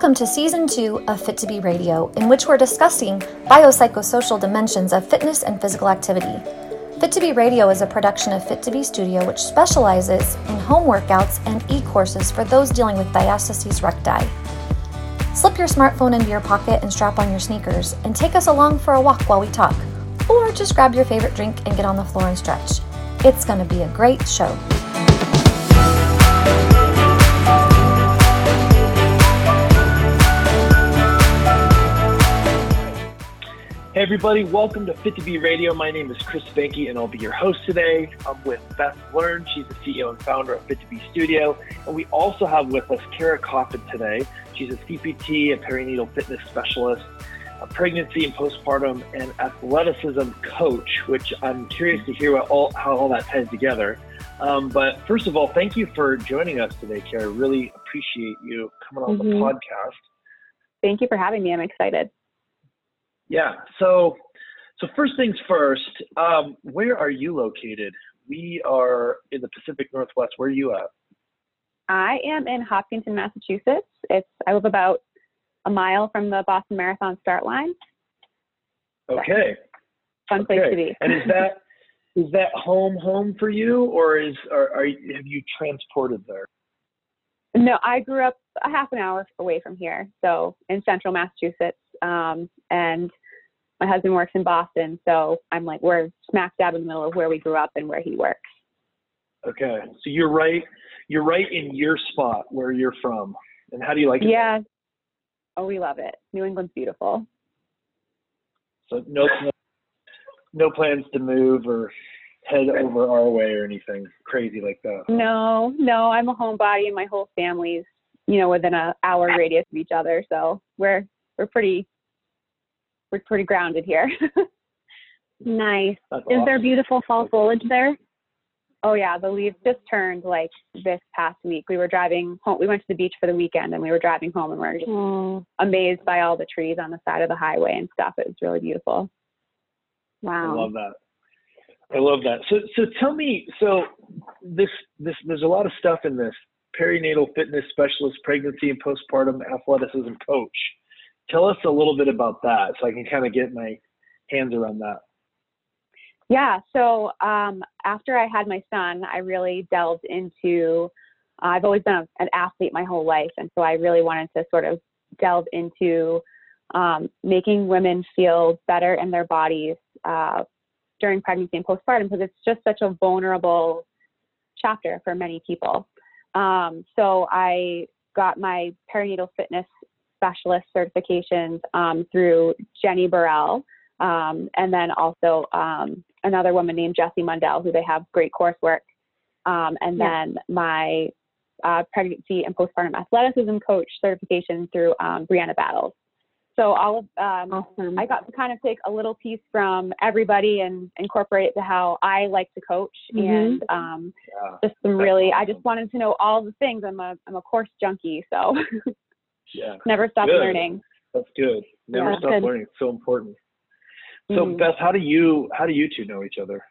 Welcome to Season 2 of Fit to Be Radio, in which we're discussing biopsychosocial dimensions of fitness and physical activity. Fit to Be Radio is a production of Fit to Be Studio, which specializes in home workouts and e-courses for those dealing with diastasis recti. Slip your smartphone into your pocket and strap on your sneakers, and take us along for a walk while we talk. Or just grab your favorite drink and get on the floor and stretch. It's going to be a great show. Hey everybody, welcome to Fit to Be Radio. My name is Chris Banky and I'll be your host today. I'm with Beth Learn. She's the CEO and founder of Fit to Be Studio. And we also have with us Kara Coffin today. She's a CPT, a perinatal fitness specialist, a pregnancy and postpartum and athleticism coach, which I'm curious to hear how all that ties together. But first of all, thank you for joining us today, Kara. Really appreciate you coming on the podcast. Thank you for having me. I'm excited. Yeah. So first things first, where are you located? We are in the Pacific Northwest. Where are you at? I am in Hopkinton, Massachusetts. I live about a mile from the Boston Marathon start line. Okay. Fun place to be. And is that home for you, or have you transported there? No, I grew up a half an hour away from here, so in central Massachusetts. And my husband works in Boston, so we're smack dab in the middle of where we grew up and where he works. Okay, so you're right in your spot where you're from. And how do you like it? Yeah. Oh, we love it. New England's beautiful. So no plans to move or head over our way or anything crazy like that? No, I'm a homebody and my whole family's, within an hour radius of each other. So we're pretty grounded here. Nice. That's Is awesome. there beautiful fall foliage there? Oh yeah, the leaves just turned this past week. We were driving home. We went to the beach for the weekend and we were driving home and we were just amazed by all the trees on the side of the highway and stuff. It was really beautiful. Wow. I love that. So tell me, this there's a lot of stuff in this: perinatal fitness specialist, pregnancy and postpartum athleticism coach. Tell us a little bit about that so I can kind of get my hands around that. Yeah. So after I had my son, I really delved into, I've always been an athlete my whole life. And so I really wanted to sort of delve into making women feel better in their bodies during pregnancy and postpartum, because it's just such a vulnerable chapter for many people. So I got my perinatal fitness specialist certifications through Jenny Burrell, and then also another woman named Jessie Mundell, who they have great coursework, and then my pregnancy and postpartum athleticism coach certification through Brianna Battles. So all of awesome. I got to kind of take a little piece from everybody and incorporate it to how I like to coach, and just some really awesome. I just wanted to know all the things. I'm a course junkie, so never stop learning. That's good. Never stop learning. It's so important. So Beth, how do you two know each other?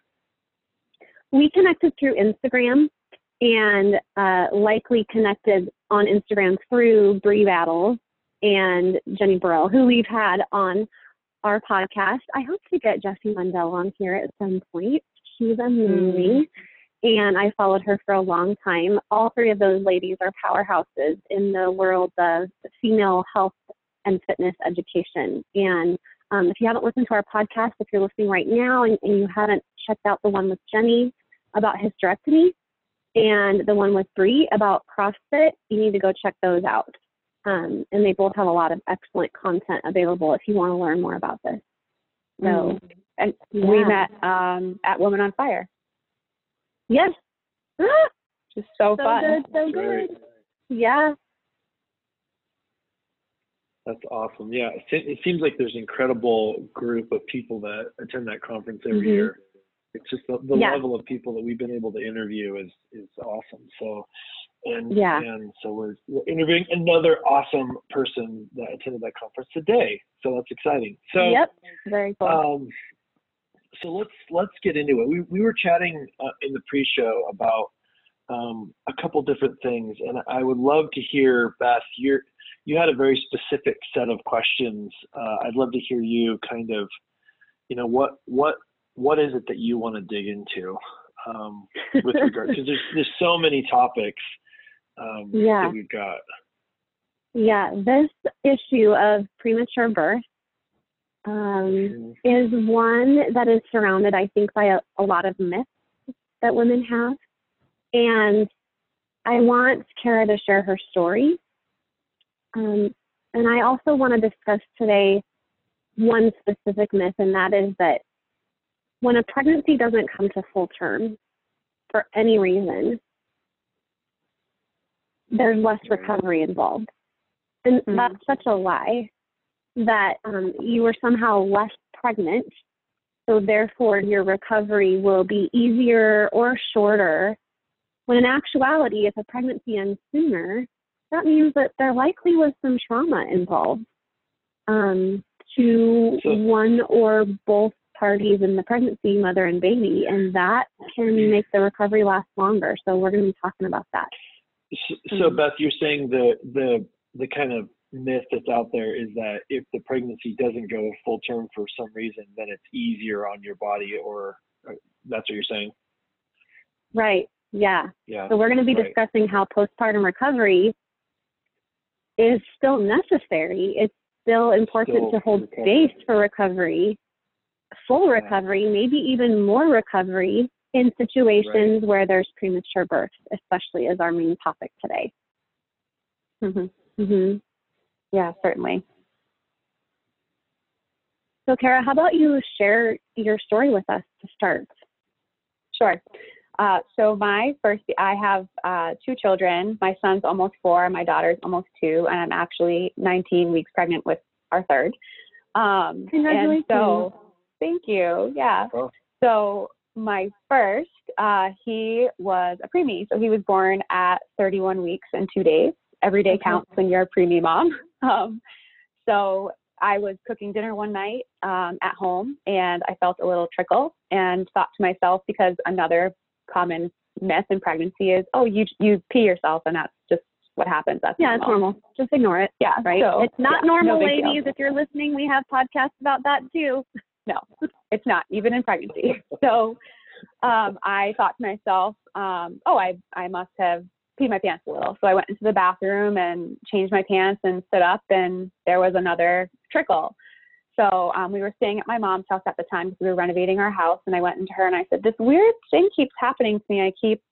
We connected through Instagram, and likely connected on Instagram through Bree Battles and Jenny Burrell, who we've had on our podcast. I hope to get Jessie Mundell on here at some point. She's amazing. And I followed her for a long time. All three of those ladies are powerhouses in the world of female health and fitness education. And if you haven't listened to our podcast, if you're listening right now and you haven't checked out the one with Jenny about hysterectomy and the one with Bree about CrossFit, you need to go check those out. And they both have a lot of excellent content available if you want to learn more about this. So, and we met at Women on Fire. Yes. Just so fun. Good, so good. Yeah. That's awesome. Yeah. It seems like there's an incredible group of people that attend that conference every year. It's just the level of people that we've been able to interview is awesome. So, and so we're interviewing another awesome person that attended that conference today. So that's exciting. So, very cool. So let's get into it. We were chatting in the pre-show about a couple different things, and I would love to hear, Beth, you had a very specific set of questions. I'd love to hear you kind of, what is it that you want to dig into with regard, because there's so many topics that we've got. Yeah, this issue of premature birth is one that is surrounded, I think, by a lot of myths that women have. And I want Kara to share her story. And I also want to discuss today one specific myth, and that is that when a pregnancy doesn't come to full term for any reason, there's less recovery involved. And that's such a lie, that you were somehow less pregnant, so therefore your recovery will be easier or shorter, when in actuality, if a pregnancy ends sooner, that means that there likely was some trauma involved to one or both parties in the pregnancy, mother and baby, and that can make the recovery last longer. So we're going to be talking about that. So Beth, you're saying the kind of myth that's out there is that if the pregnancy doesn't go full term for some reason, then it's easier on your body, or that's what you're saying? Right. Yeah. Yeah. So we're going to be discussing how postpartum recovery is still necessary. It's still important to hold space for recovery, full recovery, maybe even more recovery in situations where there's premature birth, especially as our main topic today. Yeah, certainly. So Kara, how about you share your story with us to start? Sure. So I have 2 children. My son's almost 4, my daughter's almost 2, and I'm actually 19 weeks pregnant with our third. Congratulations. And so, thank you. Yeah. Oh. So my first, he was a preemie. So he was born at 31 weeks and 2 days. Every day counts when you're a preemie mom. So I was cooking dinner one night at home, and I felt a little trickle and thought to myself, because another common myth in pregnancy is, oh, you pee yourself, and that's just what happens. That's normal. It's normal. Just ignore it. Yeah. Right. So, it's not normal, no ladies. If you're listening, we have podcasts about that too. No, it's not, even in pregnancy. So I thought to myself, I must have peed my pants a little. So I went into the bathroom and changed my pants and stood up, and there was another trickle. So we were staying at my mom's house at the time because we were renovating our house, and I went into her and I said, this weird thing keeps happening to me. I keep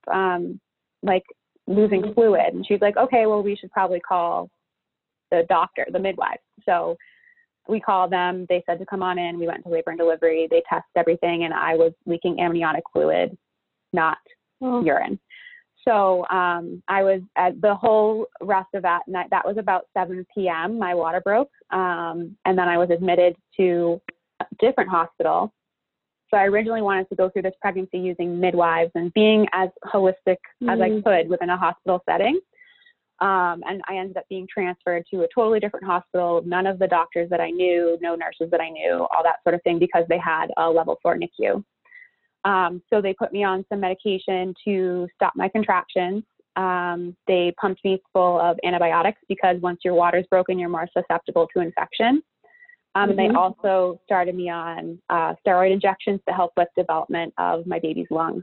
losing fluid. And she's like, okay, well, we should probably call the doctor, the midwife. So we called them. They said to come on in. We went to labor and delivery. They tested everything, and I was leaking amniotic fluid, not urine. So I was at the whole rest of that night. That was about 7 p.m. My water broke. And then I was admitted to a different hospital. So I originally wanted to go through this pregnancy using midwives and being as holistic as I could within a hospital setting. And I ended up being transferred to a totally different hospital. None of the doctors that I knew, no nurses that I knew, all that sort of thing, because they had a level 4 NICU. So they put me on some medication to stop my contractions. They pumped me full of antibiotics because once your water's broken, you're more susceptible to infection. And they also started me on steroid injections to help with development of my baby's lungs.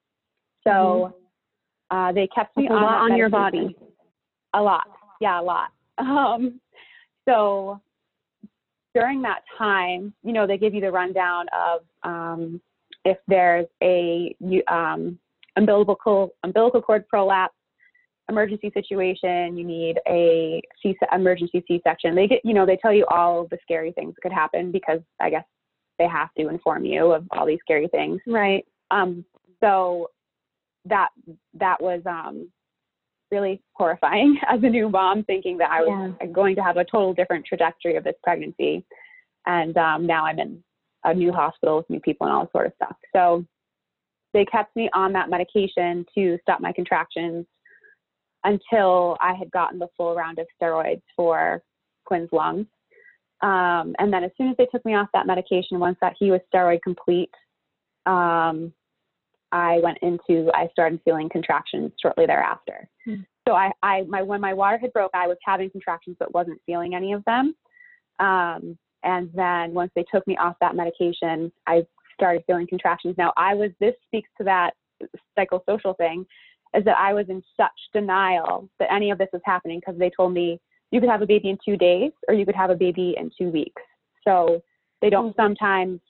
So they kept me on your body. A lot. Yeah, a lot. So during that time, they give you the rundown of if there's a umbilical cord prolapse, emergency situation, you need a emergency C-section. They tell you all of the scary things that could happen because I guess they have to inform you of all these scary things. Right. So that was really horrifying as a new mom, thinking that I was going to have a total different trajectory of this pregnancy. And now I'm in a new hospital with new people and all sort of stuff. So they kept me on that medication to stop my contractions until I had gotten the full round of steroids for Quinn's lungs. And then as soon as they took me off that medication, once that he was steroid complete, I started feeling contractions shortly thereafter. Mm-hmm. So when my water had broke, I was having contractions, but wasn't feeling any of them. And then once they took me off that medication, I started feeling contractions. Now this speaks to that psychosocial thing, is that I was in such denial that any of this was happening, because they told me you could have a baby in 2 days or you could have a baby in 2 weeks. So they don't, sometimes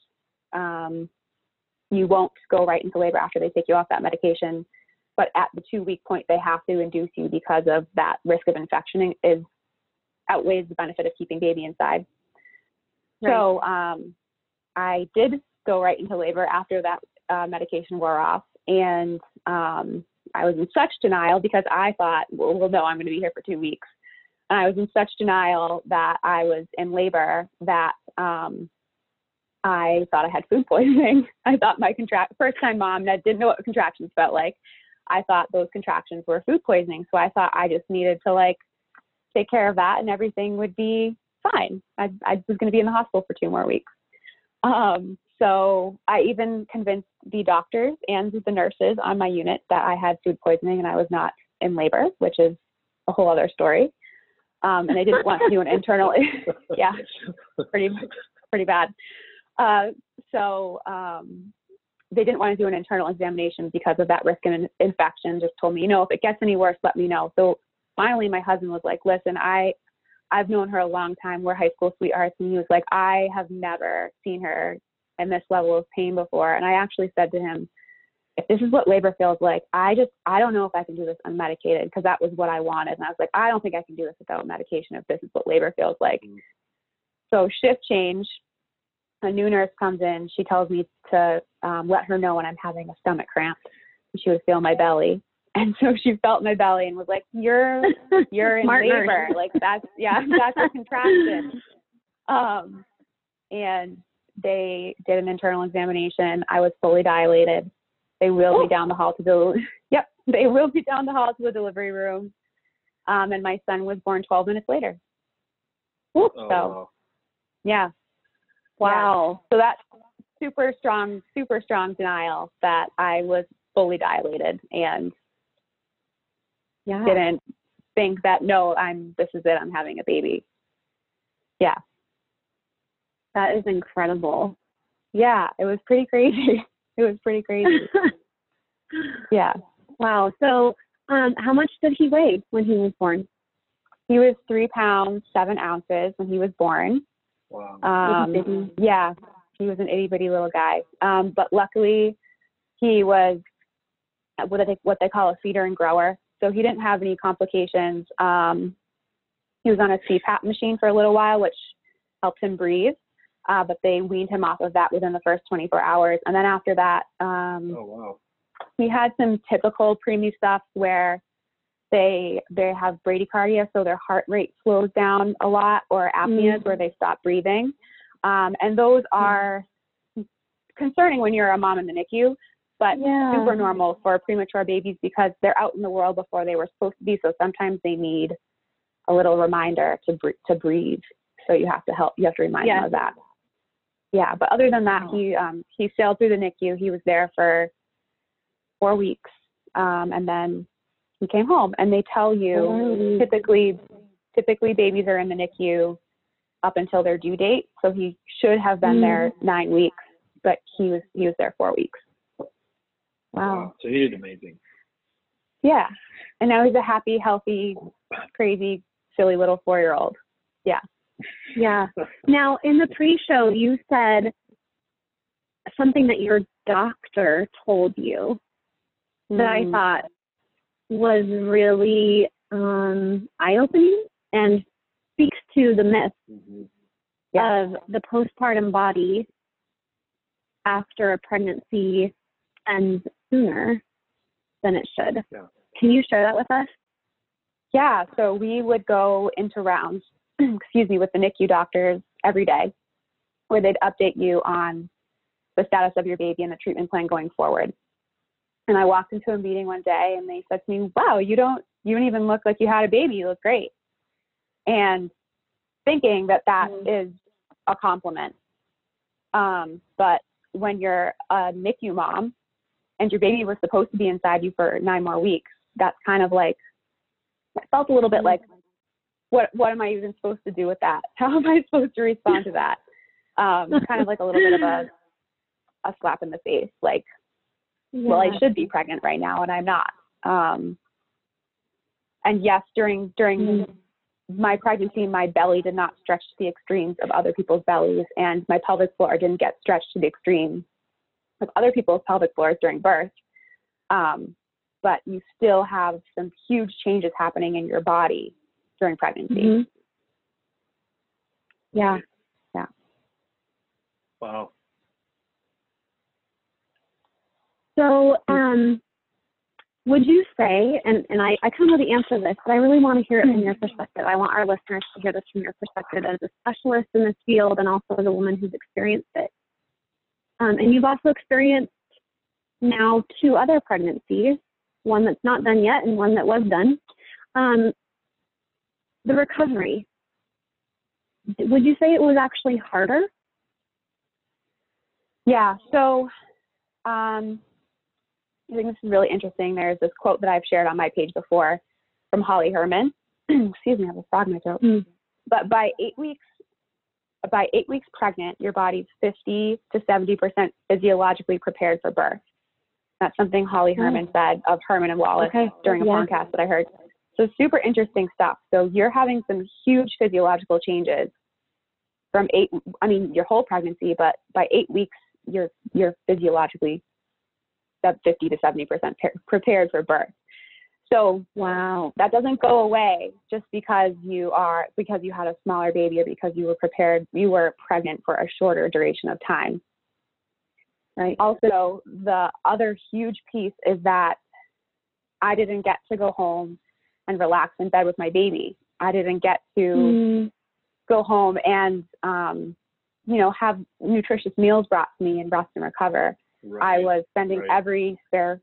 you won't go right into labor after they take you off that medication, but at the 2-week point, they have to induce you because of that risk of infection outweighs the benefit of keeping baby inside. Right. So I did go right into labor after that medication wore off. And I was in such denial because I thought, well, no, I'm going to be here for 2 weeks. And I was in such denial that I was in labor that I thought I had food poisoning. I thought my first-time mom that didn't know what contractions felt like, I thought those contractions were food poisoning. So I thought I just needed to take care of that and everything would be fine. I was going to be in the hospital for 2 more weeks. So I even convinced the doctors and the nurses on my unit that I had food poisoning and I was not in labor, which is a whole other story. And they didn't want to do an internal, yeah, pretty bad. So they didn't want to do an internal examination because of that risk of infection. Just told me, if it gets any worse, let me know. So finally my husband was like, listen, I've known her a long time. We're high school sweethearts. And he was like, I have never seen her in this level of pain before. And I actually said to him, if this is what labor feels like, I don't know if I can do this unmedicated, because that was what I wanted. And I was like, I don't think I can do this without medication if this is what labor feels like. Mm-hmm. So shift change, a new nurse comes in. She tells me to let her know when I'm having a stomach cramp. She would feel my belly. And so she felt my belly and was like, you're in labor. That's a contraction. And they did an internal examination. I was fully dilated. They wheeled me down the hall to they wheeled me down the hall to the delivery room. And my son was born 12 minutes later. So, yeah. Wow. Yeah. So that's super strong denial that I was fully dilated and didn't think that, no, this is it, I'm having a baby. Yeah. That is incredible. Yeah, it was pretty crazy. Yeah. Wow. So how much did he weigh when he was born? He was 3 pounds, 7 ounces when he was born. Wow. Yeah, he was an itty bitty little guy. But luckily he was what they call a feeder and grower. So he didn't have any complications. He was on a CPAP machine for a little while, which helped him breathe. But they weaned him off of that within the first 24 hours. And then after that, he had some typical preemie stuff where they have bradycardia, so their heart rate slows down a lot, or apneas where they stop breathing. And those are concerning when you're a mom in the NICU, but super normal for premature babies because they're out in the world before they were supposed to be. So sometimes they need a little reminder to breathe. So you have to remind them of that. Yeah. But other than that, he sailed through the NICU. He was there for 4 weeks. And then he came home, and they tell you typically babies are in the NICU up until their due date. So he should have been there 9 weeks, but he was there 4 weeks. Wow. So he did amazing. Yeah. And now he's a happy, healthy, crazy, silly little 4-year-old. Yeah. Yeah. Now, in the pre-show, you said something that your doctor told you that I thought was really eye-opening and speaks to the myth of the postpartum body after a pregnancy ends sooner than it should. Yeah. Can you share that with us? Yeah. So we would go into rounds, with the NICU doctors every day, where they'd update you on the status of your baby and the treatment plan going forward. And I walked into a meeting one day and they said to me, wow, you don't even look like you had a baby. You look great. And thinking that is a compliment. But when you're a NICU mom and your baby was supposed to be inside you for 9 more weeks, that's kind of like, it felt a little bit like, what am I even supposed to do with that? How am I supposed to respond to that? Kind of like a little bit of a slap in the face, like, well, I should be pregnant right now and I'm not. And yes, during my pregnancy, my belly did not stretch to the extremes of other people's bellies, and my pelvic floor didn't get stretched to the extreme of other people's pelvic floors during birth. But you still have some huge changes happening in your body during pregnancy. Mm-hmm. Yeah. Wow. So, would you say, and I kind of know the answer to this, but I really want to hear it from your perspective. I want our listeners to hear this from your perspective as a specialist in this field and also as a woman who's experienced it. And you've also experienced now 2 other pregnancies, one that's not done yet and one that was done. The recovery, would you say it was actually harder? Yeah. So, I think this is really interesting. There's this quote that I've shared on my page before from Holly Herman. Excuse me, I have a frog in my throat. But by 8 weeks pregnant, your body's 50 to 70% physiologically prepared for birth. That's something Holly Herman said of Herman and Wallace during a podcast that I heard. So super interesting stuff. So you're having some huge physiological changes from your whole pregnancy, but by 8 weeks, you're physiologically 50 to 70% prepared for birth. So wow, that doesn't go away just because you had a smaller baby or because you were pregnant for a shorter duration of time. Right. Also, the other huge piece is that I didn't get to go home and relax in bed with my baby. I didn't get to go home and, have nutritious meals brought to me and rest and recover. Right. I was spending every spare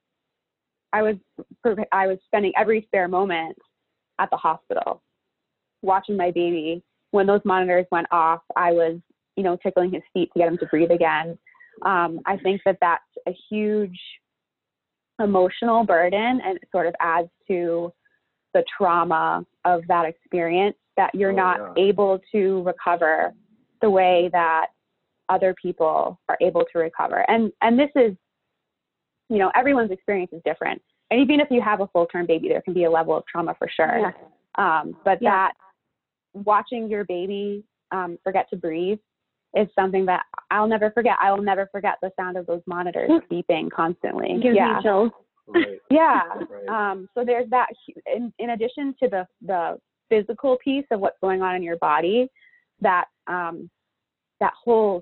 moment at the hospital watching my baby. When those monitors went off, I was, tickling his feet to get him to breathe again. I think that that's a huge emotional burden, and it sort of adds to the trauma of that experience, that you're not able to recover the way that other people are able to recover. And this is, everyone's experience is different. And even if you have a full-term baby, there can be a level of trauma for sure. Yeah. That watching your baby forget to breathe is something that I'll never forget. I will never forget the sound of those monitors beeping constantly. Gives me chills. Right. Yeah. Right. So there's that, in addition to the physical piece of what's going on in your body, that whole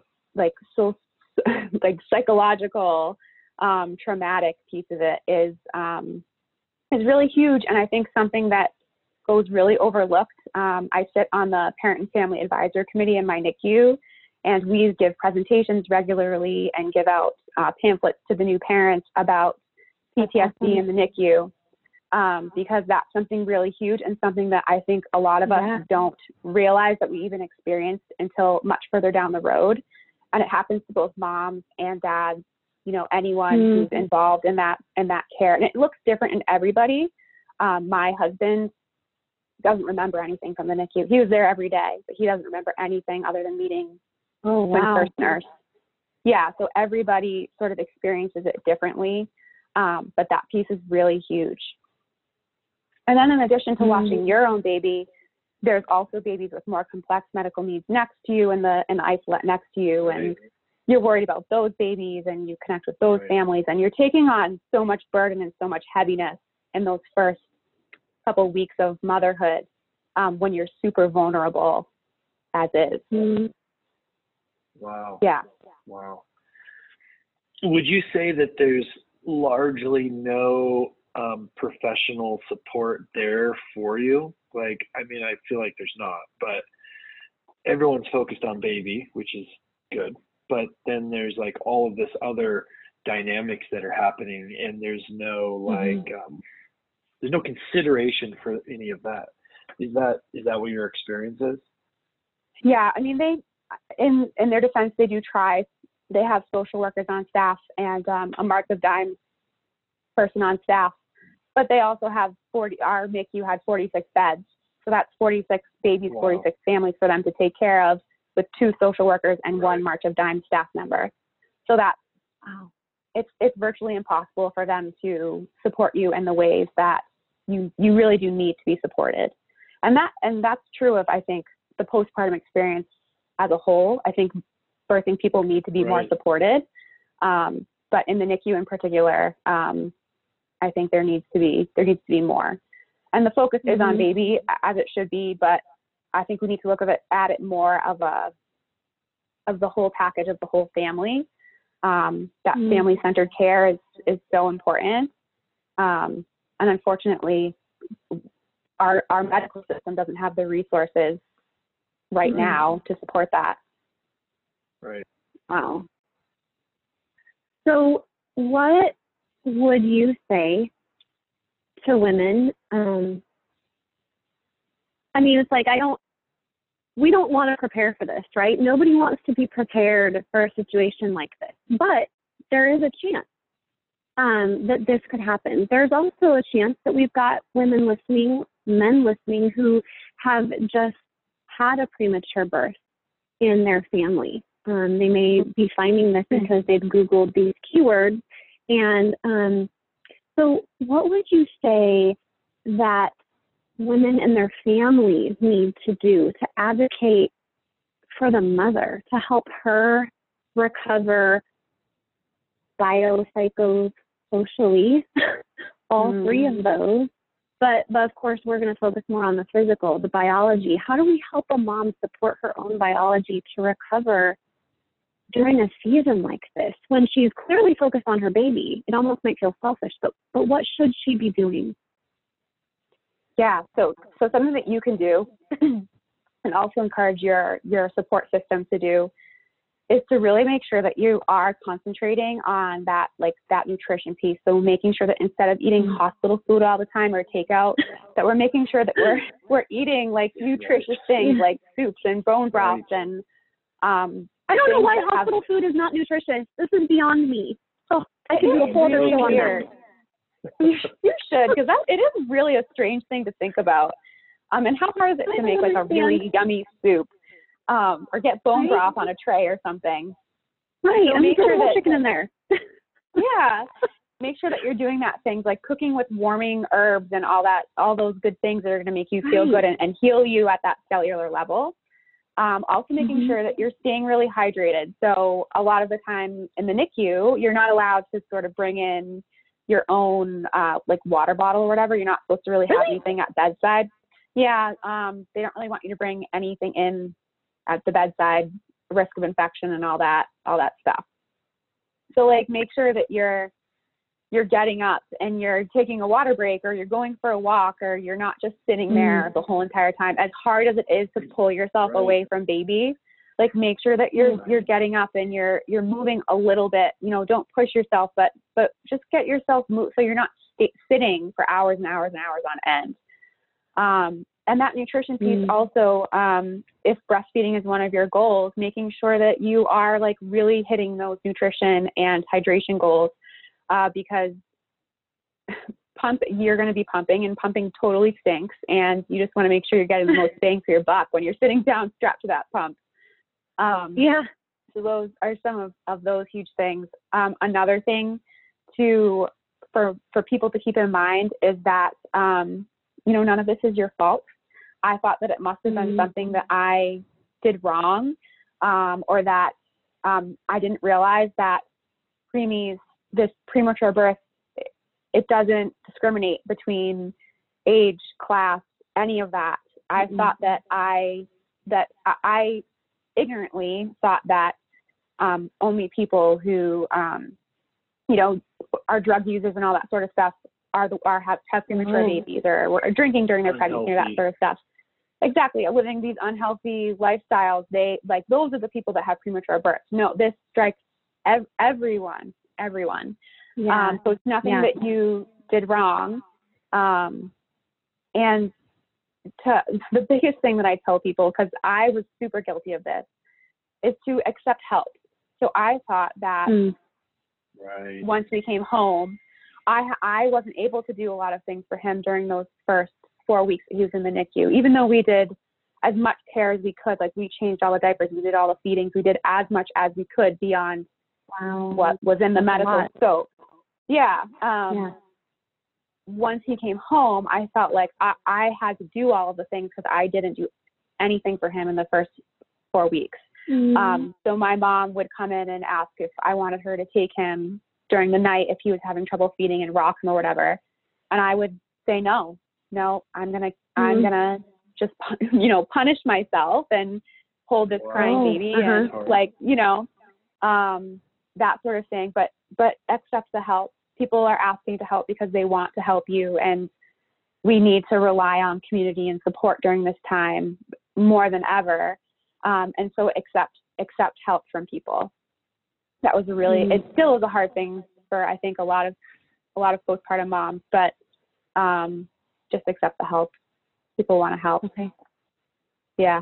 psychological, traumatic piece of it is really huge. And I think something that goes really overlooked. I sit on the Parent and Family Advisor Committee in my NICU, and we give presentations regularly and give out pamphlets to the new parents about PTSD in the NICU, because that's something really huge and something that I think a lot of us don't realize that we even experienced until much further down the road. And it happens to both moms and dads, anyone who's involved in that care. And it looks different in everybody. My husband doesn't remember anything from the NICU. He was there every day, but he doesn't remember anything other than meeting the first nurse. Yeah, so everybody sort of experiences it differently, but that piece is really huge. And then in addition to watching your own baby, there's also babies with more complex medical needs next to you and the isolate next to you, and you're worried about those babies and you connect with those families, and you're taking on so much burden and so much heaviness in those first couple weeks of motherhood, when you're super vulnerable as is. Wow. Yeah. Wow. Would you say that there's largely no professional support there for you? I feel like there's not, but everyone's focused on baby, which is good. But then there's all of this other dynamics that are happening, and there's no there's no consideration for any of that. Is that what your experience is? Yeah, they, in their defense, they do try. They have social workers on staff, and a Mark of Dimes person on staff, but they also have our NICU had 46 beds. So that's 46 babies, wow. 46 families for them to take care of with 2 social workers and 1 March of Dimes staff member. So that's, wow. It's virtually impossible for them to support you in the ways that you really do need to be supported. And that's true of, I think, the postpartum experience as a whole. I think birthing people need to be more supported. But in the NICU in particular, I think there needs to be more. And the focus is on baby, as it should be, but I think we need to look at it more of the whole package of the whole family. That family-centered care is so important. And unfortunately, our medical system doesn't have the resources right now to support that. Right. Wow. So what would you say to women? I mean, it's like, we don't want to prepare for this, right? Nobody wants to be prepared for a situation like this, but there is a chance that this could happen. There's also a chance that we've got women listening, men listening, who have just had a premature birth in their family. They may be finding this because they've Googled these keywords. And so what would you say that women and their families need to do to advocate for the mother, to help her recover biopsychosocially, all 3 of those? But of course, we're going to focus more on the physical, the biology. How do we help a mom support her own biology to recover during a season like this, when she's clearly focused on her baby? It almost might feel selfish, but what should she be doing? Yeah, so something that you can do and also encourage your support system to do is to really make sure that you are concentrating on that nutrition piece. So making sure that instead of eating hospital food all the time or takeout, that we're making sure that we're eating like nutritious things like soups and bone broths and I don't know why hospital food is not nutritious. This is beyond me. Oh, I can do a whole other show on that. You should, because it is really a strange thing to think about. And how hard is it to make like a really yummy soup, or get bone broth on a tray or something? Right, So and make sure whole chicken in there. Yeah, make sure that you're doing that things like cooking with warming herbs and all those good things that are going to make you feel good and heal you at that cellular level. Also making sure that you're staying really hydrated. So a lot of the time in the NICU, you're not allowed to sort of bring in your own like water bottle or whatever. You're not supposed to really have anything at bedside. Yeah, they don't really want you to bring anything in at the bedside, risk of infection and all that stuff. So like make sure that you're getting up and you're taking a water break, or you're going for a walk, or you're not just sitting there the whole entire time. As hard as it is to pull yourself away from baby, like make sure that you're getting up and you're moving a little bit. You know, don't push yourself, but just get yourself moved so you're not sitting for hours and hours and hours on end. And that nutrition piece also, if breastfeeding is one of your goals, making sure that you are like really hitting those nutrition and hydration goals, because you're going to be pumping, and pumping totally stinks, and you just want to make sure you're getting the most bang for your buck when you're sitting down strapped to that pump. So those are some of those huge things. Another thing for people to keep in mind is that, none of this is your fault. I thought that it must have been something that I did wrong, or that I didn't realize that this premature birth, it doesn't discriminate between age, class, any of that. I thought that I ignorantly thought that only people who are drug users and all that sort of stuff have premature babies, or drinking during their pregnancy, or that sort of stuff. Exactly, living these unhealthy lifestyles. Those are the people that have premature births. No, this strikes everyone. Yeah. So it's nothing that you did wrong. And the biggest thing that I tell people, because I was super guilty of this, is to accept help. So I thought that once we came home, I wasn't able to do a lot of things for him during those first 4 weeks that he was in the NICU, even though we did as much care as we could. Like, we changed all the diapers, we did all the feedings, we did as much as we could beyond what was in the medical scope. Once he came home, I felt like I had to do all of the things because I didn't do anything for him in the first 4 weeks. So my mom would come in and ask if I wanted her to take him during the night if he was having trouble feeding and rock him or whatever. And I would say, no, I'm going to just, punish myself and hold this crying baby and that sort of thing. But accept the help. People are asking to help because they want to help you. And we need to rely on community and support during this time more than ever. And so accept help from people. That was it still is a hard thing for, I think, a lot of postpartum moms, but just accept the help. People want to help. Okay. Yeah.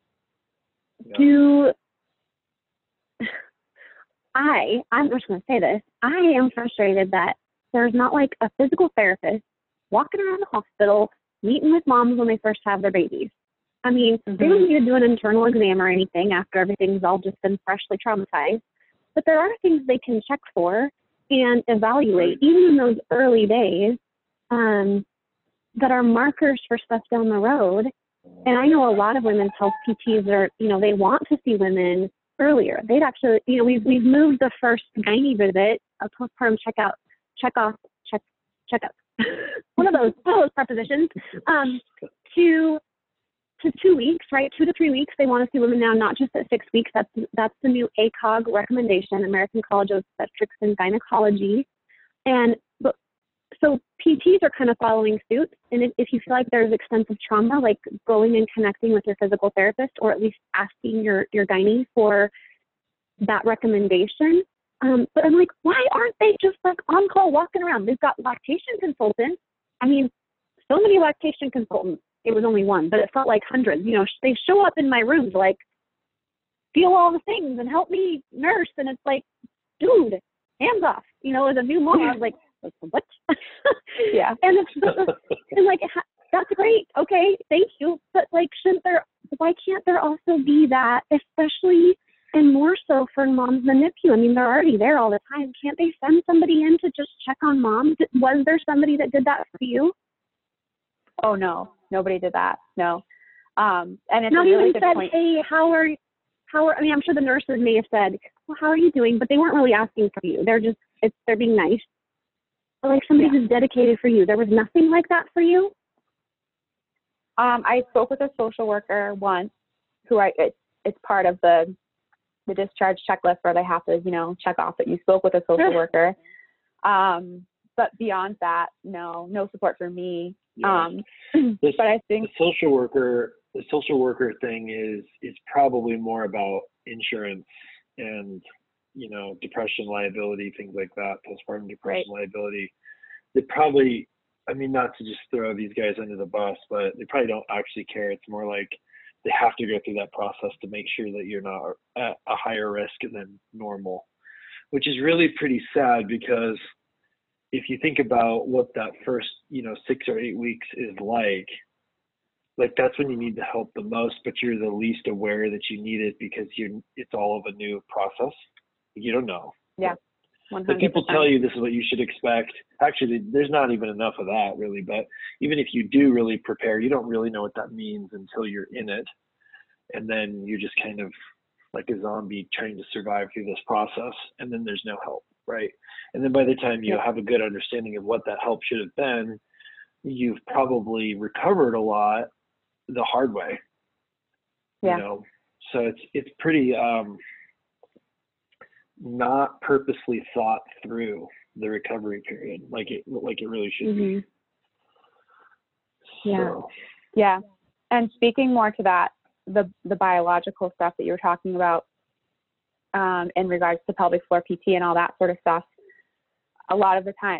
I'm just going to say this. I am frustrated that there's not like a physical therapist walking around the hospital, meeting with moms when they first have their babies. I mean, they don't need to do an internal exam or anything after everything's all just been freshly traumatized. But there are things they can check for and evaluate, even in those early days, that are markers for stuff down the road. And I know a lot of women's health PTs are, they want to see women earlier. They'd actually, we've moved the first gynae visit, a postpartum checkup, one of those prepositions, to 2 weeks, right? 2 to 3 weeks. They want to see women now, not just at 6 weeks. That's the new ACOG recommendation, American College of Obstetrics and Gynecology. So PTs are kind of following suit. And if you feel like there's extensive trauma, like going and connecting with your physical therapist, or at least asking your gynae for that recommendation. But I'm like, why aren't they just like on call walking around? They've got lactation consultants. I mean, so many lactation consultants. It was only one, but it felt like hundreds. They show up in my room to like feel all the things and help me nurse. And it's like, dude, hands off. As a new mom, I was like, what? Yeah. And like, that's great. Okay, thank you. But like, why can't there also be that, especially and more so for moms in the NICU? I mean, they're already there all the time. Can't they send somebody in to just check on moms? Was there somebody that did that for you? Oh, no, nobody did that. No. And it's not really even good said, point. hey, how are, I mean, I'm sure the nurses may have said, well, how are you doing? But they weren't really asking for you. They're being nice. But like somebody who's dedicated for you. There was nothing like that for you? I spoke with a social worker once who it's part of the discharge checklist where they have to, check off that you spoke with a social worker. But beyond that, no support for me. Yeah. But I think the social worker thing is probably more about insurance and, depression liability, things like that, postpartum depression liability. They probably, not to just throw these guys under the bus, but they probably don't actually care. It's more like they have to go through that process to make sure that you're not at a higher risk than normal, which is really pretty sad, because if you think about what that first, 6 or 8 weeks is like that's when you need the help the most, but you're the least aware that you need it because it's all of a new process. You don't know. Yeah. 100%. But people tell you this is what you should expect. Actually, there's not even enough of that really, but even if you do really prepare, you don't really know what that means until you're in it. And then you're just kind of like a zombie trying to survive through this process, and then there's no help, right? And then by the time you have a good understanding of what that help should have been, you've probably recovered a lot the hard way. So it's pretty not purposely thought through, the recovery period, like it really should be. Yeah. And speaking more to that, the biological stuff that you were talking about in regards to pelvic floor PT and all that sort of stuff, a lot of the time,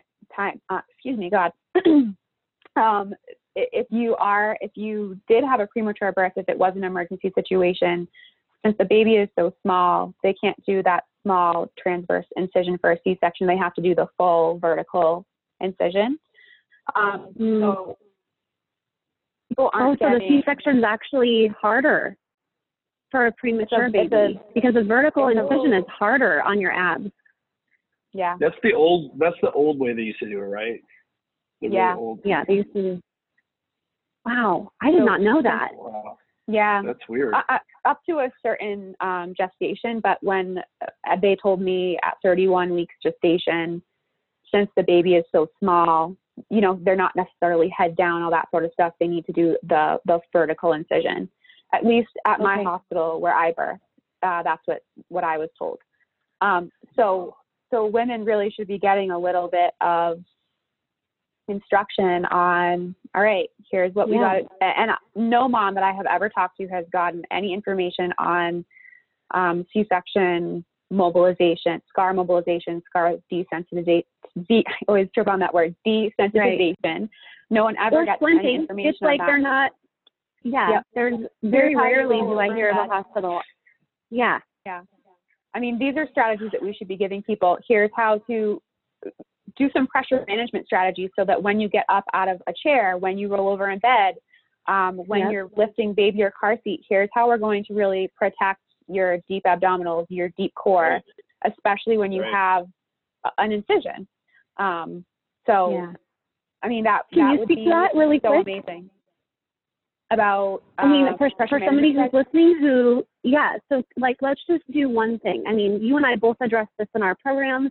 if you did have a premature birth, if it was an emergency situation, since the baby is so small, they can't do that small transverse incision for a C-section. They have to do the full vertical incision. So people aren't so the C-section is actually harder for a premature baby because a vertical incision is harder on your abs. Yeah. That's the old way they used to do it, right? Yeah. Really old. Yeah, they used to. Wow, I did not know that. Wow. Yeah. That's weird. Up to a certain gestation, but when they told me at 31 weeks gestation, since the baby is so small, you know, they're not necessarily head down, all that sort of stuff. They need to do the vertical incision, at least at my hospital where I birthed. That's what I was told. So women really should be getting a little bit of instruction on, all right, here's what we got. And no mom that I have ever talked to has gotten any information on C-section mobilization, scar desensitization. I always trip on that word, desensitization. Right. No one ever gets any information it's like on that. They're not, there's very rarely do I hear of a hospital. Yeah. Yeah. I mean, these are strategies that we should be giving people. Here's how to do some pressure management strategies so that when you get up out of a chair, when you roll over in bed, when you're lifting baby or car seat, here's how we're going to really protect your deep abdominals, your deep core, especially when you have an incision. I mean, that would be really so quick? amazing. About, for somebody who's listening who, so like, let's just do one thing. I mean, you and I both address this in our programs.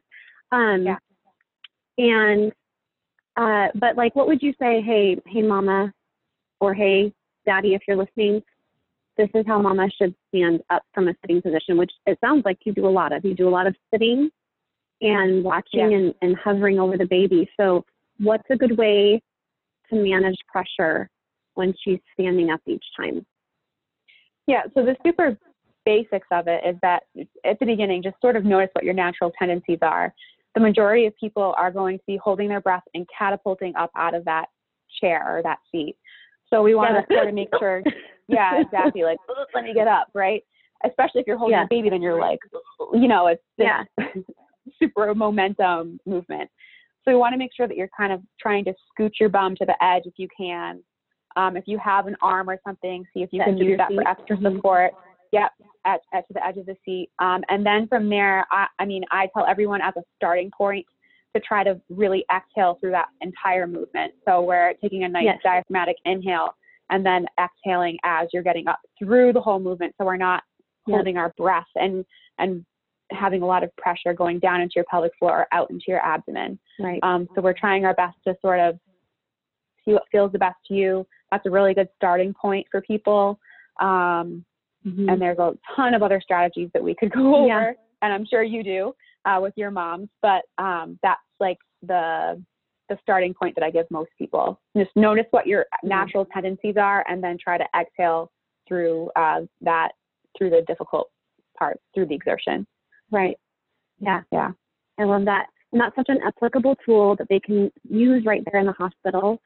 But like, what would you say? Hey, mama, or hey, daddy, if you're listening, this is how mama should stand up from a sitting position, which it sounds like you do a lot of. You do a lot of sitting and watching and hovering over the baby. So what's a good way to manage pressure when she's standing up each time? Yeah, so the super basics of it is that at the beginning, just sort of notice what your natural tendencies are. The majority of people are going to be holding their breath and catapulting up out of that chair or that seat. So we want to sort of make sure, exactly, like, let me get up, right? Especially if you're holding a baby, then you're like, you know, it's super momentum movement. So we want to make sure that you're kind of trying to scoot your bum to the edge if you can. If you have an arm or something, see if you can use that for extra support. Yep, to the edge of the seat. And then from there, I tell everyone as a starting point to try to really exhale through that entire movement. So we're taking a nice diaphragmatic inhale and then exhaling as you're getting up through the whole movement. So we're not holding our breath and having a lot of pressure going down into your pelvic floor or out into your abdomen. Right. So we're trying our best to sort of see what feels the best to you. That's a really good starting point for people. And there's a ton of other strategies that we could go over, and I'm sure you do with your moms, but that's like the starting point that I give most people. Just notice what your natural tendencies are and then try to exhale through through the difficult parts, through the exertion. Right. Yeah. I love that. And that's such an applicable tool that they can use right there in the hospital.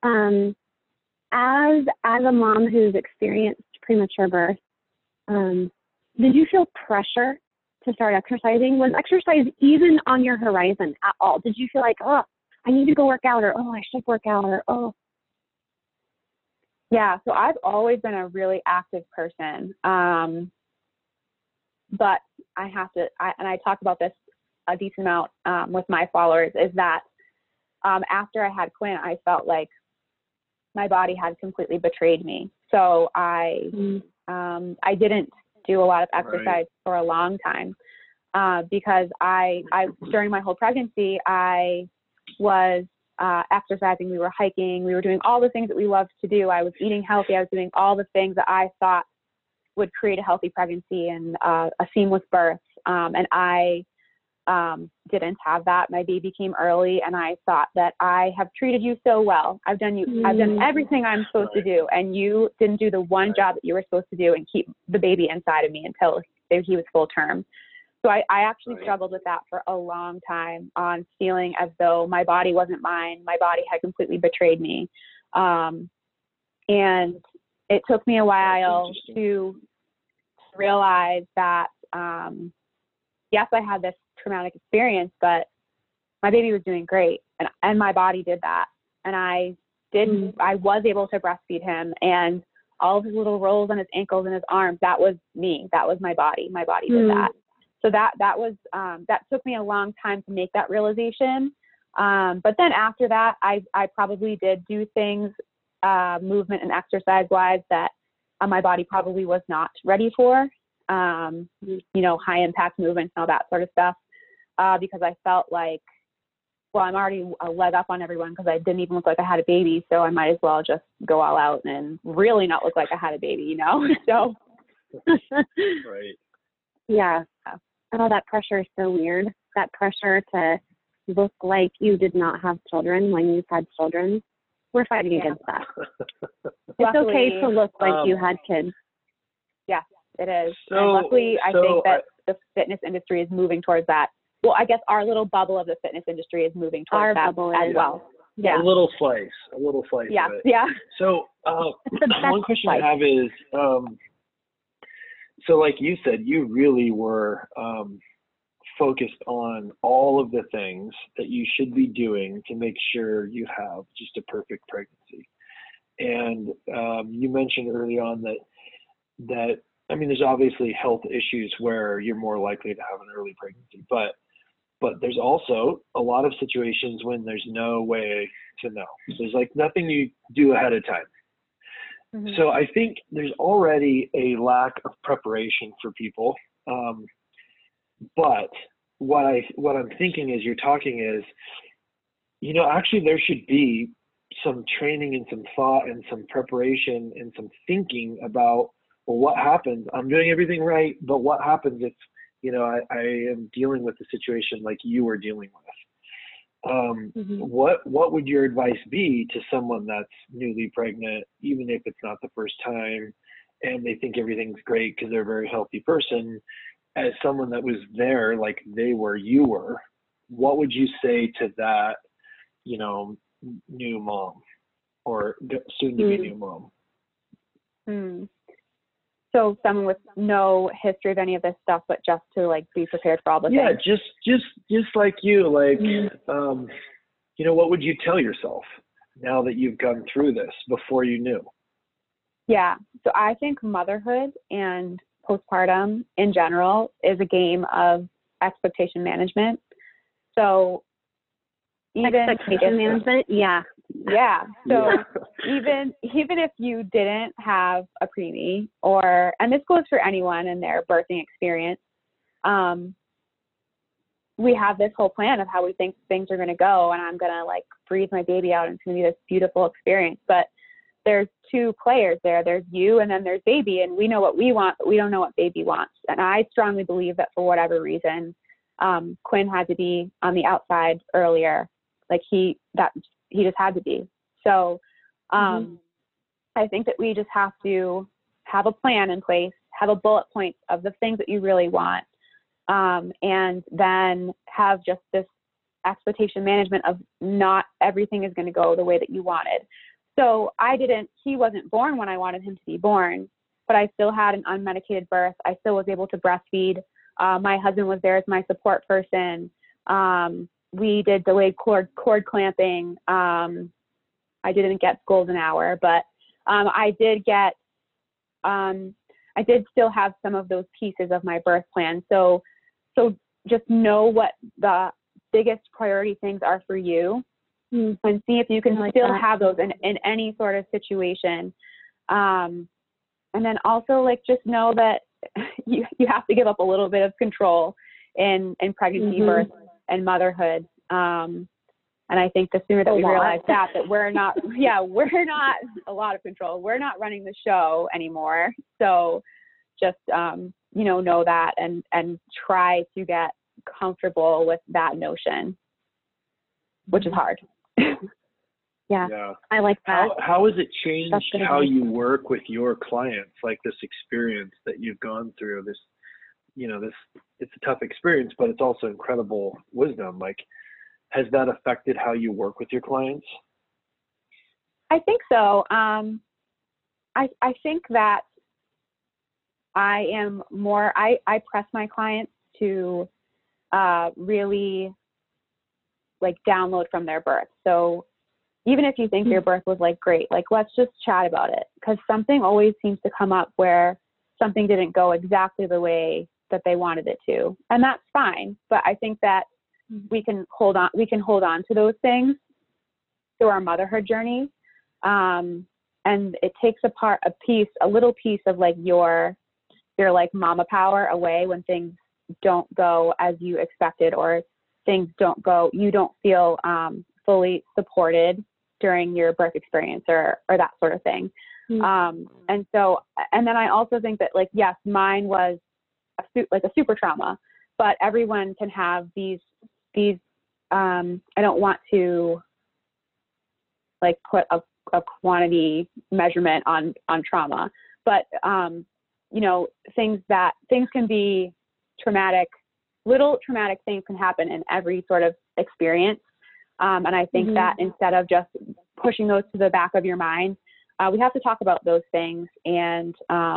As a mom who's experienced premature birth, did you feel pressure to start exercising? Was exercise even on your horizon at all? Did you feel like, oh, I need to go work out, or oh, I should work out, or oh? Yeah, so I've always been a really active person. But I have to, and I talk about this a decent amount with my followers, is that after I had Quinn, I felt like my body had completely betrayed me. So I didn't do a lot of exercise for a long time because I during my whole pregnancy, I was exercising, we were hiking, we were doing all the things that we loved to do. I was eating healthy. I was doing all the things that I thought would create a healthy pregnancy and a seamless birth. And I didn't have that. My baby came early, and I thought that I have treated you so well. I've done everything I'm supposed to do, and you didn't do the one job that you were supposed to do and keep the baby inside of me until he was full term. So I actually struggled with that for a long time, on feeling as though my body wasn't mine. My body had completely betrayed me. And it took me a while to realize that, yes, I had this traumatic experience, but my baby was doing great, and my body did that. And I was able to breastfeed him, and all of his little rolls on his ankles and his arms, that was me. That was my body. My body did that. So that was, that took me a long time to make that realization. But then after that, I probably did do things, movement and exercise wise, that my body probably was not ready for, high impact movements and all that sort of stuff. Because I felt like, well, I'm already a leg up on everyone because I didn't even look like I had a baby. So I might as well just go all out and really not look like I had a baby, So. Right. Yeah. Oh, that pressure is so weird. That pressure to look like you did not have children when you've had children. We're fighting against that. It's okay to look like you had kids. Yeah, it is. So, and luckily, I think that the fitness industry is moving towards that. Well, I guess our little bubble of the fitness industry is moving towards that as well. Yeah. A little slice yeah. of it. Yeah. So one question I have is, so like you said, you really were focused on all of the things that you should be doing to make sure you have just a perfect pregnancy. And you mentioned early on that I mean, there's obviously health issues where you're more likely to have an early pregnancy, but there's also a lot of situations when there's no way to know. There's like nothing you do ahead of time. Mm-hmm. So I think there's already a lack of preparation for people. But what I'm thinking as you're talking is, actually there should be some training and some thought and some preparation and some thinking about, well, what happens? I'm doing everything right, but what happens if, I am dealing with a situation like you were dealing with? What would your advice be to someone that's newly pregnant, even if it's not the first time, and they think everything's great because they're a very healthy person? As someone that was there, like you were, what would you say to that, new mom or soon to be new mom? So someone with no history of any of this stuff, but just to like be prepared for all the things. Yeah, just like you, what would you tell yourself now that you've gone through this before you knew? Yeah, so I think motherhood and postpartum in general is a game of expectation management. So expectation management, yeah. So even if you didn't have a preemie, and this goes for anyone in their birthing experience, we have this whole plan of how we think things are going to go, and I'm going to like breathe my baby out, and it's going to be this beautiful experience. But there's two players there. There's you, and then there's baby, and we know what we want, but we don't know what baby wants. And I strongly believe that for whatever reason, Quinn had to be on the outside earlier. Like he just had to be. So I think that we just have to have a plan in place, have a bullet point of the things that you really want, and then have just this expectation management of not everything is going to go the way that you wanted. So he wasn't born when I wanted him to be born, but I still had an unmedicated birth. I still was able to breastfeed. My husband was there as my support person. We did delayed cord clamping. I didn't get golden hour, but I did still have some of those pieces of my birth plan. So just know what the biggest priority things are for you, and see if you can still have those in any sort of situation. And then also just know that you have to give up a little bit of control in pregnancy, birth, and motherhood. And I think the sooner that we realize that we're not a lot of control. We're not running the show anymore. So just, know that and try to get comfortable with that notion, which is hard. Yeah. I like that. How has it changed how you work with your clients? Like this experience that you've gone through, this, it's a tough experience, but it's also incredible wisdom. Like, has that affected how you work with your clients? I think so. I think that I am more, I press my clients to really like download from their birth. So even if you think your birth was like great, like let's just chat about it, because something always seems to come up where something didn't go exactly the way that they wanted it to. And that's fine. But I think that we can hold on to those things through our motherhood journey. And it takes a little piece of like your like mama power away when things don't go as you expected, or things you don't feel fully supported during your birth experience or that sort of thing. And then I also think that, like, yes, mine was like a super trauma, but everyone can have these, I don't want to like put a quantity measurement on trauma, but, things can be traumatic, little traumatic things can happen in every sort of experience. And I think that instead of just pushing those to the back of your mind, we have to talk about those things and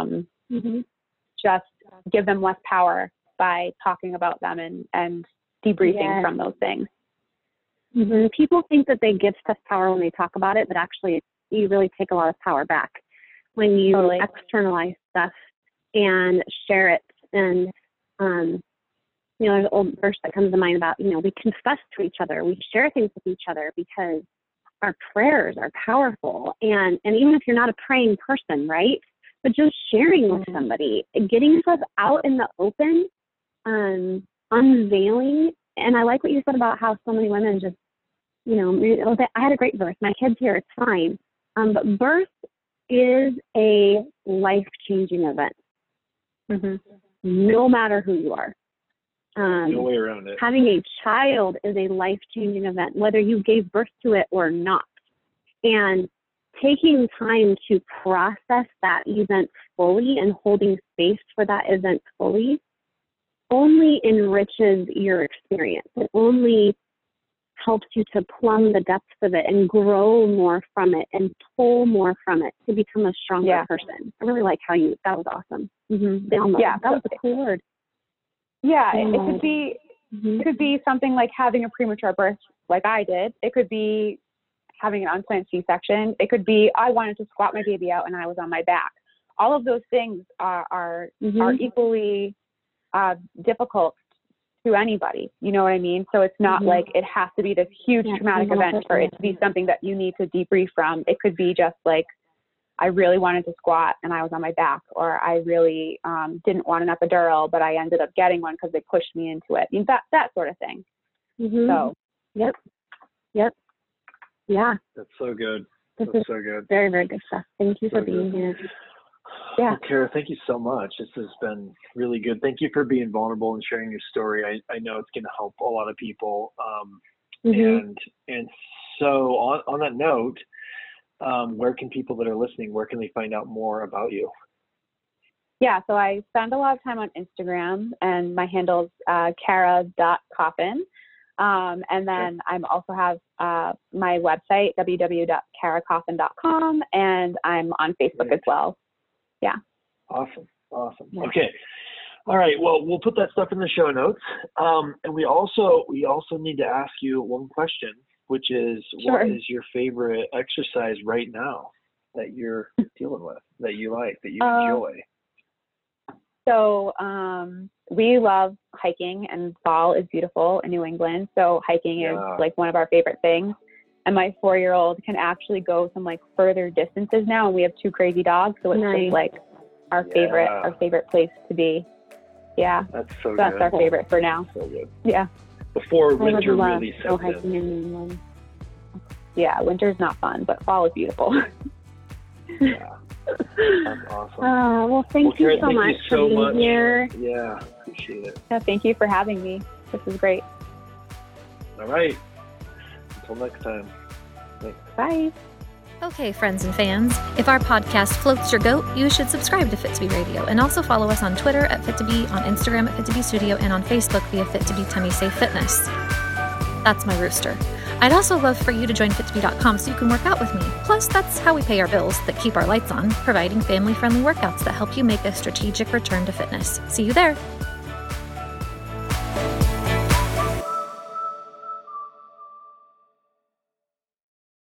just give them less power by talking about them and debriefing from those things. People think that they give stuff power when they talk about it, but actually you really take a lot of power back when you externalize stuff and share it. And, there's an old verse that comes to mind about, we confess to each other, we share things with each other because our prayers are powerful. And even if you're not a praying person, right? But just sharing with somebody, getting yourself out in the open, unveiling. And I like what you said about how so many women just, I had a great birth. My kid's here. It's fine. But birth is a life-changing event. No matter who you are. No way around it. Having a child is a life-changing event, whether you gave birth to it or not. And taking time to process that event fully and holding space for that event fully only enriches your experience. It only helps you to plumb the depths of it and grow more from it and pull more from it to become a stronger person. I really like how that was awesome. That was a cool word. Yeah, it could be something like having a premature birth like I did. It could be having an unplanned C-section. It could be I wanted to squat my baby out and I was on my back. All of those things are equally difficult to anybody. You know what I mean? So it's not like it has to be this huge traumatic event for it to be something that you need to debrief from. It could be just like, I really wanted to squat and I was on my back, or I really didn't want an epidural, but I ended up getting one because they pushed me into it. That sort of thing. So, yep. Yeah. That's so good. That's so good. Very, very good stuff. Thank you for being here. Yeah. Well, Kara, thank you so much. This has been really good. Thank you for being vulnerable and sharing your story. I know it's going to help a lot of people. And so on that note, where can people that are listening, where can they find out more about you? Yeah, so I spend a lot of time on Instagram, and my handle's kara.coffin. And then I also have my website, www.karacoffin.com, and I'm on Facebook as well. Yeah. Awesome. Yeah. Okay. All right. Well, we'll put that stuff in the show notes. And we also need to ask you one question, which is, what is your favorite exercise right now that you're dealing with, that you like, that you enjoy? So we love hiking, and fall is beautiful in New England. So hiking is like one of our favorite things. And my 4-year-old can actually go some like further distances now. And we have 2 crazy dogs. So it's just like our favorite place to be. Yeah. That's so good. That's our favorite for now. So good. Yeah. Before winter really sets hiking in New England. Yeah. Winter's not fun, but fall is beautiful. Yeah. That's awesome. Well, thank you so much for being here. Yeah. Appreciate it. Yeah, thank you for having me. This is great. All right. Until next time. Thanks. Bye. Okay, friends and fans, if our podcast floats your goat, you should subscribe to Fit to Be Radio, and also follow us on Twitter at Fit to Be, on Instagram at Fit to Be Studio, and on Facebook via Fit to Be Tummy Safe Fitness. That's my rooster. I'd also love for you to join fittobe.com so you can work out with me. Plus, that's how we pay our bills that keep our lights on, providing family-friendly workouts that help you make a strategic return to fitness. See you there.